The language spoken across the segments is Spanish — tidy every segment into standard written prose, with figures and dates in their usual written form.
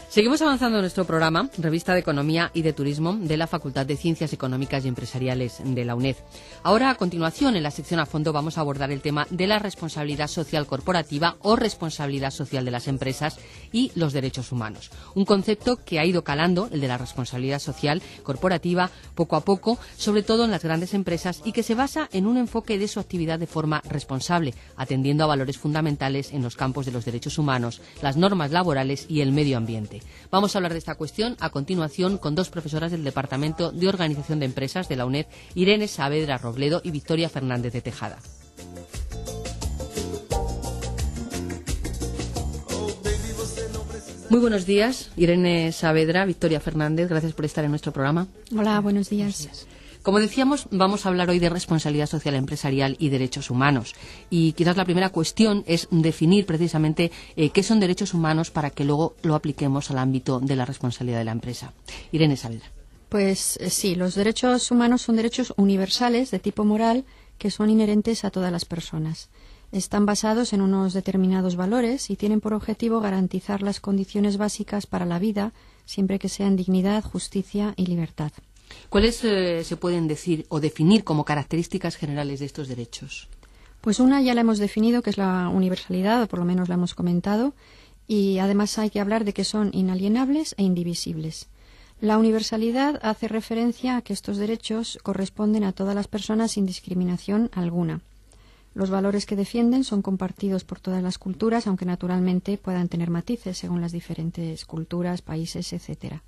Seguimos avanzando en nuestro programa, Revista de Economía y de Turismo de la Facultad de Ciencias Económicas y Empresariales de la UNED. Ahora, a continuación, en la sección a fondo, vamos a abordar el tema de la responsabilidad social corporativa o responsabilidad social de las empresas y los derechos humanos. Un concepto que ha ido calando, el de la responsabilidad social corporativa, poco a poco, sobre todo en las grandes empresas, y que se basa en un enfoque de su actividad de forma responsable, atendiendo a valores fundamentales en los campos de los derechos humanos, las normas laborales y el medio ambiente. Vamos a hablar de esta cuestión a continuación con dos profesoras del Departamento de Organización de Empresas de la UNED, Irene Saavedra Robledo y Victoria Fernández de Tejada. Muy buenos días, Irene Saavedra, Victoria Fernández, gracias por estar en nuestro programa. Hola, buenos días. Como decíamos, vamos a hablar hoy de responsabilidad social empresarial y derechos humanos. Y quizás la primera cuestión es definir precisamente qué son derechos humanos para que luego lo apliquemos al ámbito de la responsabilidad de la empresa. Irene Saavedra. Pues sí, los derechos humanos son derechos universales de tipo moral que son inherentes a todas las personas. Están basados en unos determinados valores y tienen por objetivo garantizar las condiciones básicas para la vida, siempre que sean dignidad, justicia y libertad. ¿Cuáles se pueden decir o definir como características generales de estos derechos? Pues una ya la hemos definido, que es la universalidad, o por lo menos la hemos comentado, y además hay que hablar de que son inalienables e indivisibles. La universalidad hace referencia a que estos derechos corresponden a todas las personas sin discriminación alguna. Los valores que defienden son compartidos por todas las culturas, aunque naturalmente puedan tener matices según las diferentes culturas, países, etcétera.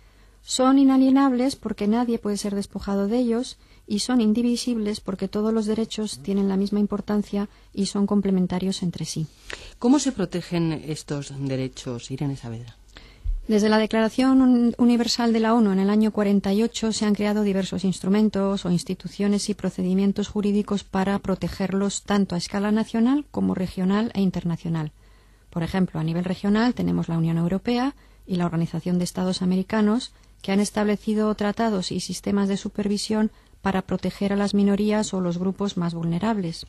Son inalienables porque nadie puede ser despojado de ellos y son indivisibles porque todos los derechos tienen la misma importancia y son complementarios entre sí. ¿Cómo se protegen estos derechos, Irene Saavedra? Desde la Declaración Universal de la ONU en el año 48 se han creado diversos instrumentos o instituciones y procedimientos jurídicos para protegerlos tanto a escala nacional como regional e internacional. Por ejemplo, a nivel regional tenemos la Unión Europea y la Organización de Estados Americanos, que han establecido tratados y sistemas de supervisión para proteger a las minorías o los grupos más vulnerables.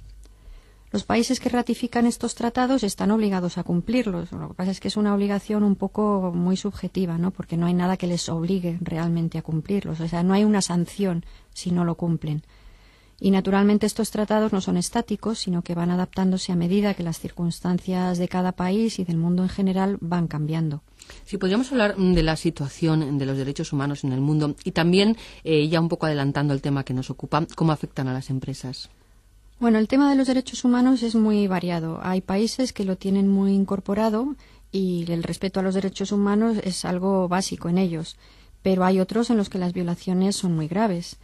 Los países que ratifican estos tratados están obligados a cumplirlos. Lo que pasa es que es una obligación un poco muy subjetiva, ¿no? Porque no hay nada que les obligue realmente a cumplirlos. O sea, no hay una sanción si no lo cumplen. Y naturalmente estos tratados no son estáticos, sino que van adaptándose a medida que las circunstancias de cada país y del mundo en general van cambiando. Sí, podríamos hablar de la situación de los derechos humanos en el mundo y también, ya un poco adelantando el tema que nos ocupa, cómo afectan a las empresas. Bueno, el tema de los derechos humanos es muy variado. Hay países que lo tienen muy incorporado y el respeto a los derechos humanos es algo básico en ellos, pero hay otros en los que las violaciones son muy graves.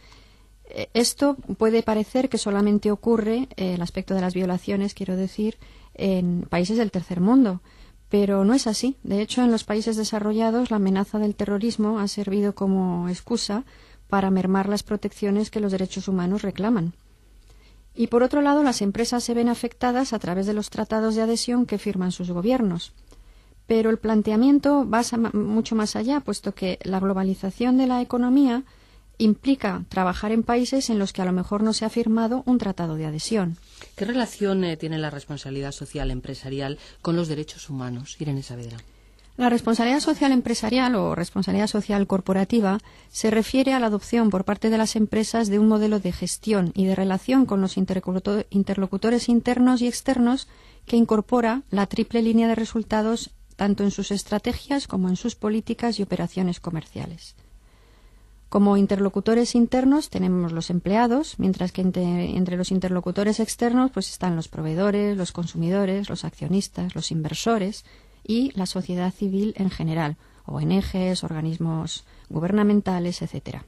Esto puede parecer que solamente ocurre, el aspecto de las violaciones, quiero decir, en países del tercer mundo, pero no es así. De hecho, en los países desarrollados la amenaza del terrorismo ha servido como excusa para mermar las protecciones que los derechos humanos reclaman. Y por otro lado, las empresas se ven afectadas a través de los tratados de adhesión que firman sus gobiernos. Pero el planteamiento va mucho más allá, puesto que la globalización de la economía implica trabajar en países en los que a lo mejor no se ha firmado un tratado de adhesión. ¿Qué relación tiene la responsabilidad social empresarial con los derechos humanos, Irene Saavedra? La responsabilidad social empresarial o responsabilidad social corporativa se refiere a la adopción por parte de las empresas de un modelo de gestión y de relación con los interlocutores internos y externos que incorpora la triple línea de resultados tanto en sus estrategias como en sus políticas y operaciones comerciales. Como interlocutores internos tenemos los empleados, mientras que entre los interlocutores externos pues están los proveedores, los consumidores, los accionistas, los inversores y la sociedad civil en general, ONGs, organismos gubernamentales, etc.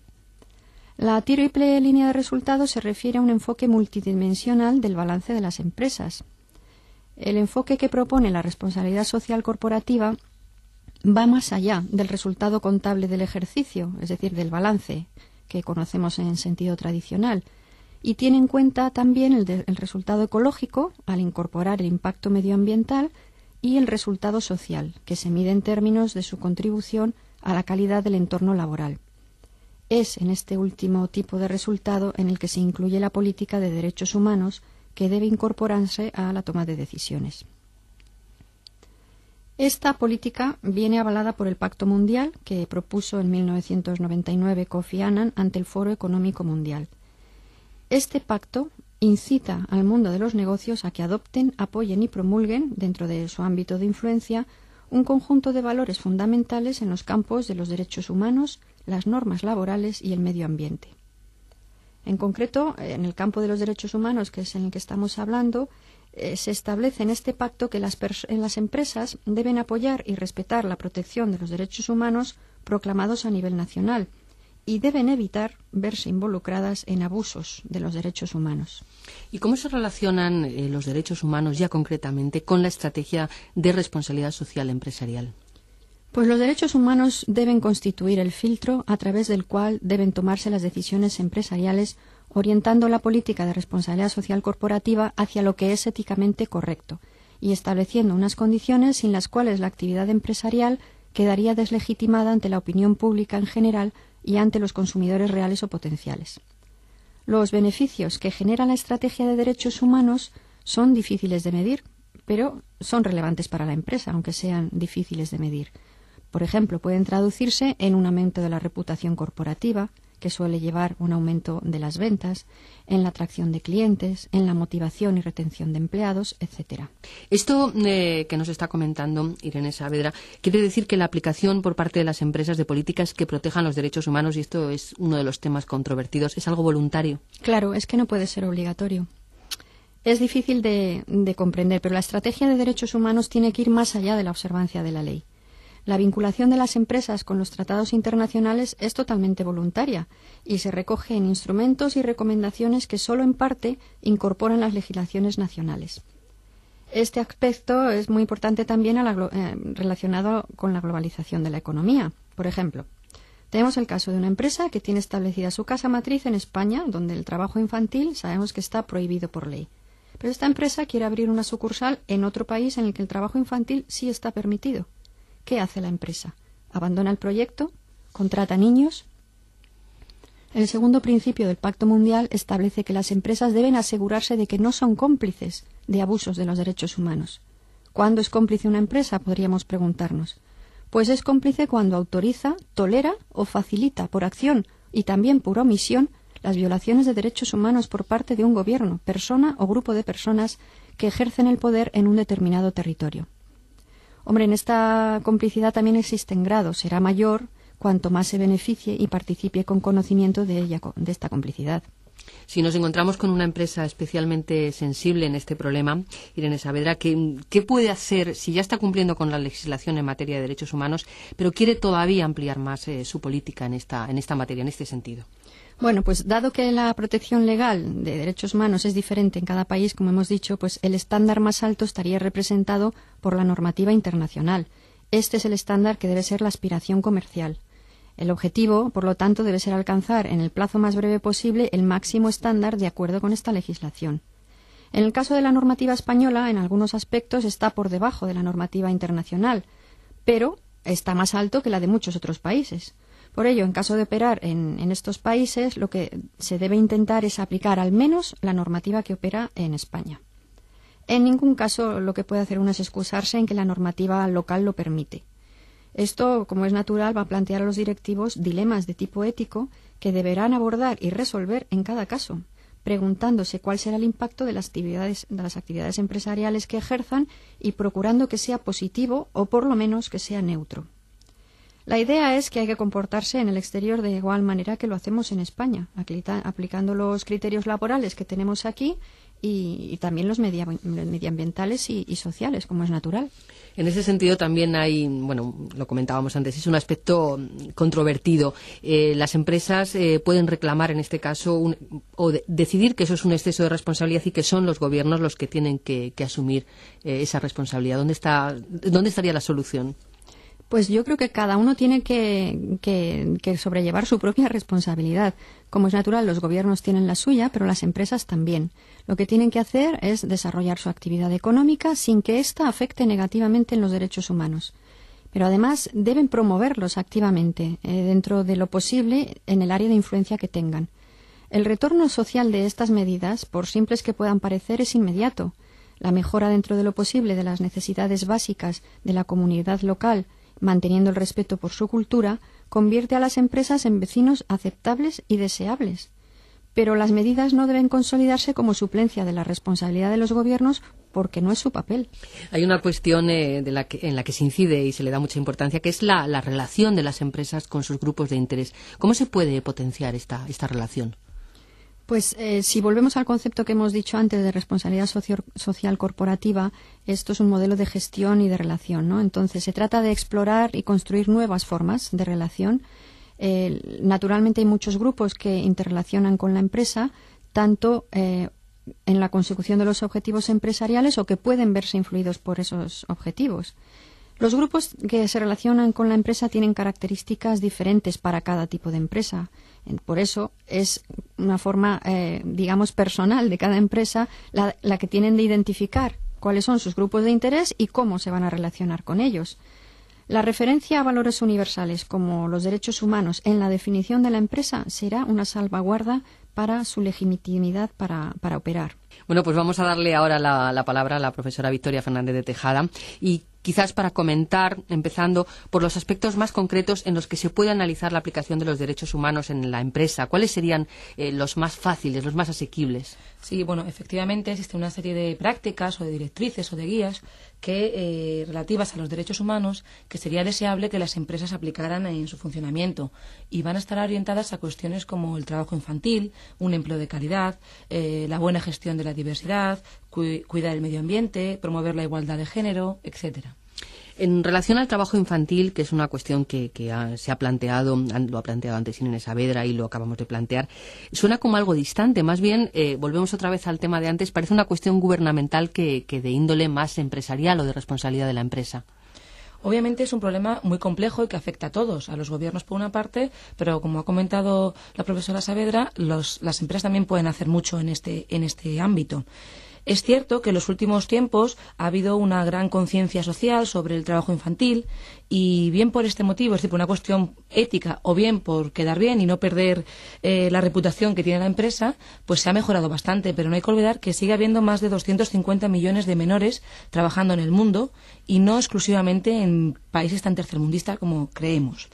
La triple línea de resultados se refiere a un enfoque multidimensional del balance de las empresas. El enfoque que propone la responsabilidad social corporativa va más allá del resultado contable del ejercicio, es decir, del balance que conocemos en sentido tradicional, y tiene en cuenta también el resultado ecológico al incorporar el impacto medioambiental y el resultado social, que se mide en términos de su contribución a la calidad del entorno laboral. Es en este último tipo de resultado en el que se incluye la política de derechos humanos que debe incorporarse a la toma de decisiones. Esta política viene avalada por el Pacto Mundial que propuso en 1999 Kofi Annan ante el Foro Económico Mundial. Este pacto incita al mundo de los negocios a que adopten, apoyen y promulguen, dentro de su ámbito de influencia, un conjunto de valores fundamentales en los campos de los derechos humanos, las normas laborales y el medio ambiente. En concreto, en el campo de los derechos humanos, que es en el que estamos hablando, se establece en este pacto que las empresas deben apoyar y respetar la protección de los derechos humanos proclamados a nivel nacional y deben evitar verse involucradas en abusos de los derechos humanos. ¿Y cómo se relacionan los derechos humanos ya concretamente con la estrategia de responsabilidad social empresarial? Pues los derechos humanos deben constituir el filtro a través del cual deben tomarse las decisiones empresariales, orientando la política de responsabilidad social corporativa hacia lo que es éticamente correcto y estableciendo unas condiciones sin las cuales la actividad empresarial quedaría deslegitimada ante la opinión pública en general y ante los consumidores reales o potenciales. Los beneficios que genera la estrategia de derechos humanos son difíciles de medir, pero son relevantes para la empresa, aunque sean difíciles de medir. Por ejemplo, pueden traducirse en un aumento de la reputación corporativa, que suele llevar un aumento de las ventas, en la atracción de clientes, en la motivación y retención de empleados, etcétera. Esto que nos está comentando Irene Saavedra quiere decir que la aplicación por parte de las empresas de políticas que protejan los derechos humanos, y esto es uno de los temas controvertidos, es algo voluntario. Claro, es que no puede ser obligatorio. Es difícil de comprender, pero la estrategia de derechos humanos tiene que ir más allá de la observancia de la ley. La vinculación de las empresas con los tratados internacionales es totalmente voluntaria y se recoge en instrumentos y recomendaciones que solo en parte incorporan las legislaciones nacionales. Este aspecto es muy importante también relacionado con la globalización de la economía. Por ejemplo, tenemos el caso de una empresa que tiene establecida su casa matriz en España, donde el trabajo infantil sabemos que está prohibido por ley. Pero esta empresa quiere abrir una sucursal en otro país en el que el trabajo infantil sí está permitido. ¿Qué hace la empresa? ¿Abandona el proyecto? ¿Contrata niños? El segundo principio del Pacto Mundial establece que las empresas deben asegurarse de que no son cómplices de abusos de los derechos humanos. ¿Cuándo es cómplice una empresa? Podríamos preguntarnos. Pues es cómplice cuando autoriza, tolera o facilita por acción y también por omisión las violaciones de derechos humanos por parte de un gobierno, persona o grupo de personas que ejercen el poder en un determinado territorio. Hombre, en esta complicidad también existen grados. Será mayor cuanto más se beneficie y participe con conocimiento de ella, de esta complicidad. Si nos encontramos con una empresa especialmente sensible en este problema, Irene Saavedra, ¿qué puede hacer si ya está cumpliendo con la legislación en materia de derechos humanos, pero quiere todavía ampliar más su política en esta materia, en este sentido? Bueno, pues dado que la protección legal de derechos humanos es diferente en cada país, como hemos dicho, pues el estándar más alto estaría representado por la normativa internacional. Este es el estándar que debe ser la aspiración comercial. El objetivo, por lo tanto, debe ser alcanzar en el plazo más breve posible el máximo estándar de acuerdo con esta legislación. En el caso de la normativa española, en algunos aspectos está por debajo de la normativa internacional, pero está más alto que la de muchos otros países. Por ello, en caso de operar en estos países, lo que se debe intentar es aplicar al menos la normativa que opera en España. En ningún caso lo que puede hacer uno es excusarse en que la normativa local lo permite. Esto, como es natural, va a plantear a los directivos dilemas de tipo ético que deberán abordar y resolver en cada caso, preguntándose cuál será el impacto de las actividades empresariales que ejerzan y procurando que sea positivo o por lo menos que sea neutro. La idea es que hay que comportarse en el exterior de igual manera que lo hacemos en España, aplicando los criterios laborales que tenemos aquí y también los medioambientales y sociales, como es natural. En ese sentido también hay, bueno, lo comentábamos antes, es un aspecto controvertido. Las empresas pueden reclamar en este caso decidir que eso es un exceso de responsabilidad y que son los gobiernos los que tienen que asumir esa responsabilidad. ¿Dónde estaría la solución? Pues yo creo que cada uno tiene que sobrellevar su propia responsabilidad. Como es natural, los gobiernos tienen la suya, pero las empresas también. Lo que tienen que hacer es desarrollar su actividad económica sin que ésta afecte negativamente en los derechos humanos. Pero además deben promoverlos activamente, dentro de lo posible, en el área de influencia que tengan. El retorno social de estas medidas, por simples que puedan parecer, es inmediato. la mejora dentro de lo posible de las necesidades básicas de la comunidad local, manteniendo el respeto por su cultura, convierte a las empresas en vecinos aceptables y deseables. Pero las medidas no deben consolidarse como suplencia de la responsabilidad de los gobiernos porque no es su papel. Hay una cuestión en la que se incide y se le da mucha importancia, que es la relación de las empresas con sus grupos de interés. ¿Cómo se puede potenciar esta relación? Pues si volvemos al concepto que hemos dicho antes de responsabilidad social corporativa, esto es un modelo de gestión y de relación, ¿no? Entonces se trata de explorar y construir nuevas formas de relación. Naturalmente hay muchos grupos que interrelacionan con la empresa, tanto en la consecución de los objetivos empresariales o que pueden verse influidos por esos objetivos. Los grupos que se relacionan con la empresa tienen características diferentes para cada tipo de empresa. Por eso es una forma, digamos, personal de cada empresa la que tienen de identificar cuáles son sus grupos de interés y cómo se van a relacionar con ellos. La referencia a valores universales como los derechos humanos en la definición de la empresa será una salvaguarda para su legitimidad para operar. Bueno, pues vamos a darle ahora la palabra a la profesora Victoria Fernández de Tejada y quizás para comentar, empezando por los aspectos más concretos en los que se puede analizar la aplicación de los derechos humanos en la empresa. ¿Cuáles serían los más fáciles, los más asequibles? Sí, bueno, efectivamente existe una serie de prácticas o de directrices o de guías que relativas a los derechos humanos que sería deseable que las empresas aplicaran en su funcionamiento y van a estar orientadas a cuestiones como el trabajo infantil, un empleo de calidad, la buena gestión de la diversidad, cuidar el medio ambiente, promover la igualdad de género, etcétera. En relación al trabajo infantil, que es una cuestión que se ha planteado, lo ha planteado antes Inés Saavedra y lo acabamos de plantear, suena como algo distante. Más bien, volvemos otra vez al tema de antes, parece una cuestión gubernamental que de índole más empresarial o de responsabilidad de la empresa. Obviamente es un problema muy complejo y que afecta a todos, a los gobiernos por una parte, pero como ha comentado la profesora Saavedra, las empresas también pueden hacer mucho en este ámbito. Es cierto que en los últimos tiempos ha habido una gran conciencia social sobre el trabajo infantil y bien por este motivo, es decir, por una cuestión ética o bien por quedar bien y no perder la reputación que tiene la empresa, pues se ha mejorado bastante, pero no hay que olvidar que sigue habiendo más de 250 millones de menores trabajando en el mundo y no exclusivamente en países tan tercermundistas como creemos.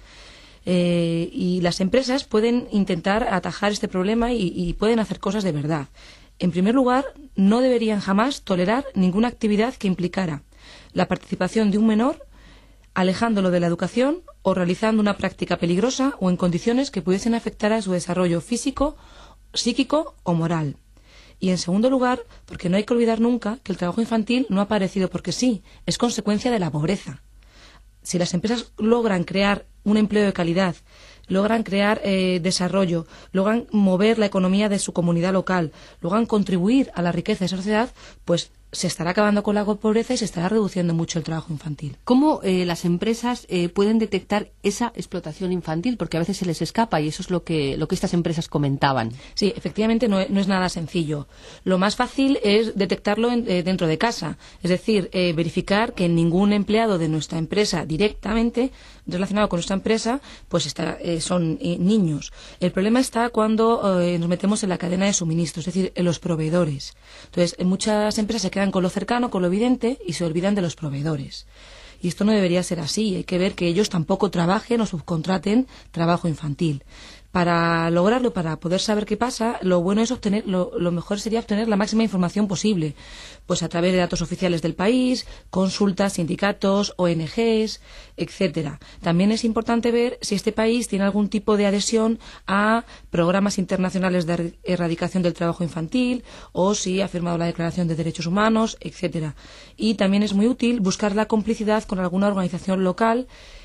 Y las empresas pueden intentar atajar este problema y pueden hacer cosas de verdad. En primer lugar, no deberían jamás tolerar ninguna actividad que implicara la participación de un menor, alejándolo de la educación o realizando una práctica peligrosa o en condiciones que pudiesen afectar a su desarrollo físico, psíquico o moral. Y en segundo lugar, porque no hay que olvidar nunca que el trabajo infantil no ha aparecido porque sí, es consecuencia de la pobreza. Si las empresas logran crear un empleo de calidad, logran crear desarrollo, logran mover la economía de su comunidad local, logran contribuir a la riqueza de esa sociedad, pues se estará acabando con la pobreza y se estará reduciendo mucho el trabajo infantil. ¿Cómo las empresas pueden detectar esa explotación infantil? Porque a veces se les escapa y eso es lo que estas empresas comentaban. Sí, efectivamente no es nada sencillo. Lo más fácil es detectarlo dentro de casa, es decir, verificar que ningún empleado de nuestra empresa directamente relacionado con nuestra empresa pues son niños. El problema está cuando nos metemos en la cadena de suministro, es decir, en los proveedores. Entonces, en muchas empresas se quedan con lo cercano, con lo evidente y se olvidan de los proveedores. Y esto no debería ser así. Hay que ver que ellos tampoco trabajen o subcontraten trabajo infantil. Para lograrlo, para poder saber qué pasa, lo bueno es lo mejor sería obtener la máxima información posible, pues a través de datos oficiales del país, consultas, sindicatos, ONGs, etcétera. También es importante ver si este país tiene algún tipo de adhesión a programas internacionales de erradicación del trabajo infantil o si ha firmado la Declaración de Derechos Humanos, etcétera. Y también es muy útil buscar la complicidad con alguna organización local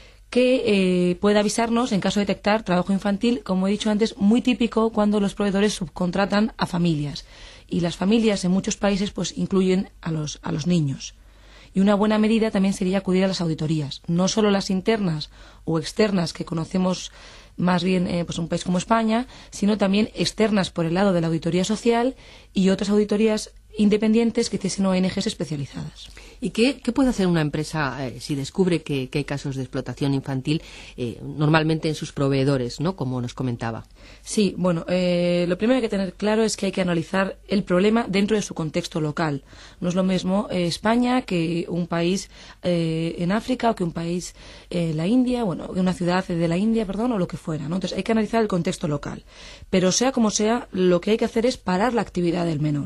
que pueda avisarnos en caso de detectar trabajo infantil, como he dicho antes, muy típico cuando los proveedores subcontratan a familias. Y las familias en muchos países pues incluyen a los niños. Y una buena medida también sería acudir a las auditorías, no solo las internas o externas que conocemos más bien pues un país como España, sino también externas por el lado de la auditoría social y otras auditorías independientes que hiciesen ONGs especializadas. ¿Y qué puede hacer una empresa si descubre que hay casos de explotación infantil, normalmente en sus proveedores, ¿no?, como nos comentaba? Sí, bueno, lo primero que hay que tener claro es que hay que analizar el problema dentro de su contexto local. No es lo mismo España que un país en África o que un país la India, bueno, una ciudad de la India, perdón, o lo que fuera, ¿no? Entonces hay que analizar el contexto local. Pero sea como sea, lo que hay que hacer es parar la actividad del menor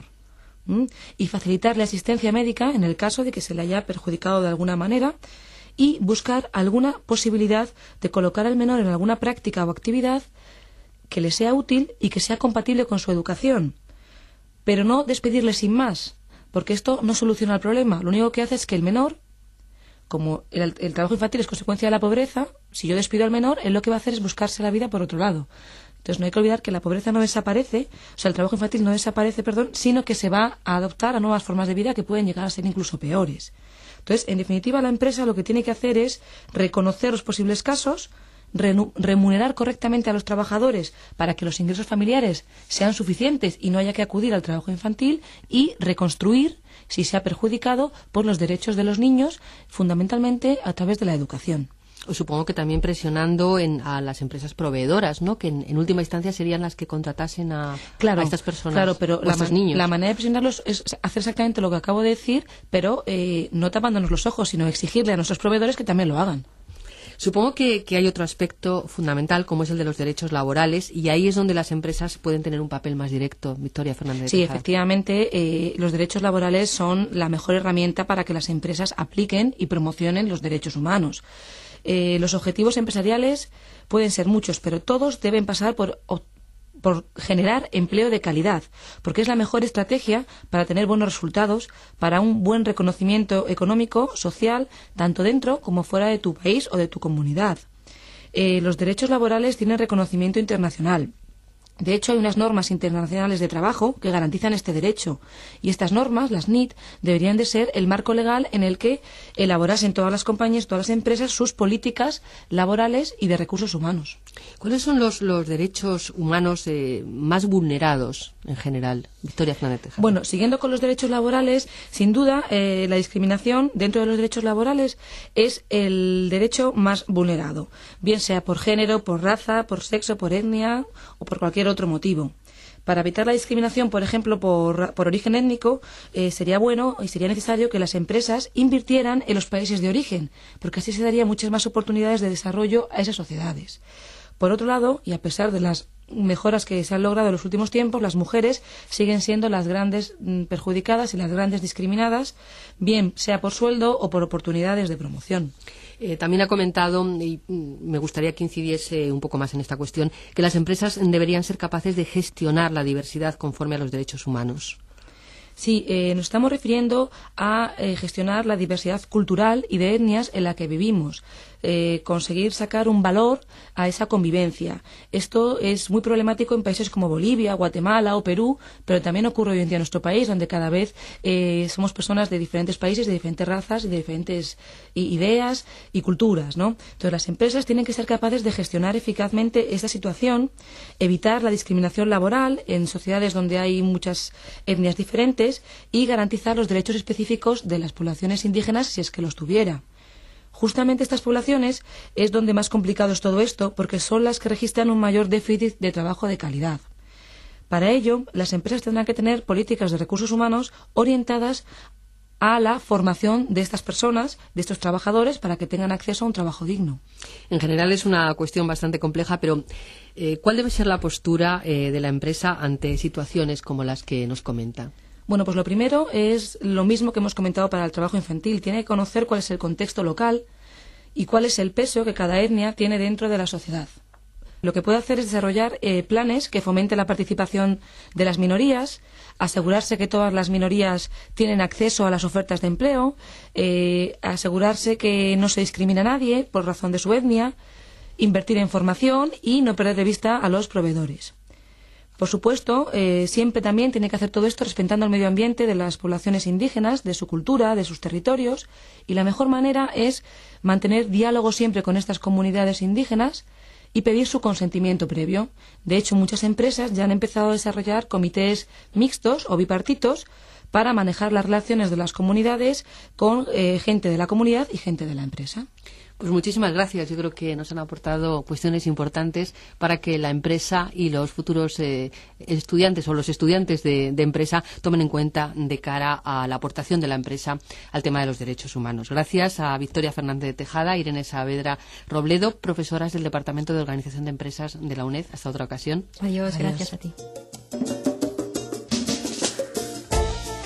y facilitarle asistencia médica en el caso de que se le haya perjudicado de alguna manera y buscar alguna posibilidad de colocar al menor en alguna práctica o actividad que le sea útil y que sea compatible con su educación. Pero no despedirle sin más, porque esto no soluciona el problema. Lo único que hace es que el menor, como el trabajo infantil es consecuencia de la pobreza, si yo despido al menor, él lo que va a hacer es buscarse la vida por otro lado. Entonces no hay que olvidar que la pobreza no desaparece, o sea, el trabajo infantil no desaparece, sino que se va a adoptar a nuevas formas de vida que pueden llegar a ser incluso peores. Entonces, en definitiva, la empresa lo que tiene que hacer es reconocer los posibles casos, remunerar correctamente a los trabajadores para que los ingresos familiares sean suficientes y no haya que acudir al trabajo infantil y reconstruir, si se ha perjudicado, por los derechos de los niños, fundamentalmente a través de la educación. Supongo que también presionando a las empresas proveedoras, ¿no?, que en última instancia serían las que contratasen a estas personas, claro, pero a estos niños. La manera de presionarlos es hacer exactamente lo que acabo de decir, pero no tapándonos los ojos, sino exigirle a nuestros proveedores que también lo hagan. Supongo que hay otro aspecto fundamental, como es el de los derechos laborales, y ahí es donde las empresas pueden tener un papel más directo. Victoria Fernández. Sí, efectivamente, los derechos laborales son la mejor herramienta para que las empresas apliquen y promocionen los derechos humanos. Los objetivos empresariales pueden ser muchos, pero todos deben pasar por generar empleo de calidad, porque es la mejor estrategia para tener buenos resultados, para un buen reconocimiento económico, social, tanto dentro como fuera de tu país o de tu comunidad. Los derechos laborales tienen reconocimiento internacional. De hecho, hay unas normas internacionales de trabajo que garantizan este derecho, y estas normas, las NIT, deberían de ser el marco legal en el que elaborasen todas las compañías, todas las empresas, sus políticas laborales y de recursos humanos. ¿Cuáles son los derechos humanos más vulnerados en general? Victoria Fernández Tejada. Bueno, siguiendo con los derechos laborales, sin duda, la discriminación dentro de los derechos laborales es el derecho más vulnerado, bien sea por género, por raza, por sexo, por etnia o por cualquier otro motivo. Para evitar la discriminación, por ejemplo, por origen étnico, sería bueno y sería necesario que las empresas invirtieran en los países de origen, porque así se darían muchas más oportunidades de desarrollo a esas sociedades. Por otro lado, y a pesar de las mejoras que se han logrado en los últimos tiempos, las mujeres siguen siendo las grandes perjudicadas y las grandes discriminadas, bien sea por sueldo o por oportunidades de promoción. También ha comentado, y me gustaría que incidiese un poco más en esta cuestión, que las empresas deberían ser capaces de gestionar la diversidad conforme a los derechos humanos. Sí, nos estamos refiriendo a gestionar la diversidad cultural y de etnias en la que vivimos, conseguir sacar un valor a esa convivencia. Esto es muy problemático en países como Bolivia, Guatemala o Perú, pero también ocurre hoy en día en nuestro país, donde cada vez somos personas de diferentes países, de diferentes razas, de diferentes ideas y culturas, ¿no? Entonces las empresas tienen que ser capaces de gestionar eficazmente esta situación, evitar la discriminación laboral en sociedades donde hay muchas etnias diferentes y garantizar los derechos específicos de las poblaciones indígenas si es que los tuviera. Justamente estas poblaciones es donde más complicado es todo esto, porque son las que registran un mayor déficit de trabajo de calidad. Para ello, las empresas tendrán que tener políticas de recursos humanos orientadas a la formación de estas personas, de estos trabajadores, para que tengan acceso a un trabajo digno. En general es una cuestión bastante compleja, pero ¿cuál debe ser la postura de la empresa ante situaciones como las que nos comenta? Bueno, pues lo primero es lo mismo que hemos comentado para el trabajo infantil. Tiene que conocer cuál es el contexto local y cuál es el peso que cada etnia tiene dentro de la sociedad. Lo que puede hacer es desarrollar planes que fomenten la participación de las minorías, asegurarse que todas las minorías tienen acceso a las ofertas de empleo, asegurarse que no se discrimina a nadie por razón de su etnia, invertir en formación y no perder de vista a los proveedores. Por supuesto, siempre también tiene que hacer todo esto respetando el medio ambiente de las poblaciones indígenas, de su cultura, de sus territorios, y la mejor manera es mantener diálogo siempre con estas comunidades indígenas y pedir su consentimiento previo. De hecho, muchas empresas ya han empezado a desarrollar comités mixtos o bipartitos para manejar las relaciones de las comunidades con gente de la comunidad y gente de la empresa. Pues muchísimas gracias. Yo creo que nos han aportado cuestiones importantes para que la empresa y los futuros estudiantes o los estudiantes de empresa tomen en cuenta de cara a la aportación de la empresa al tema de los derechos humanos. Gracias a Victoria Fernández de Tejada, Irene Saavedra Robledo, profesoras del Departamento de Organización de Empresas de la UNED. Hasta otra ocasión. Adiós. Gracias a ti.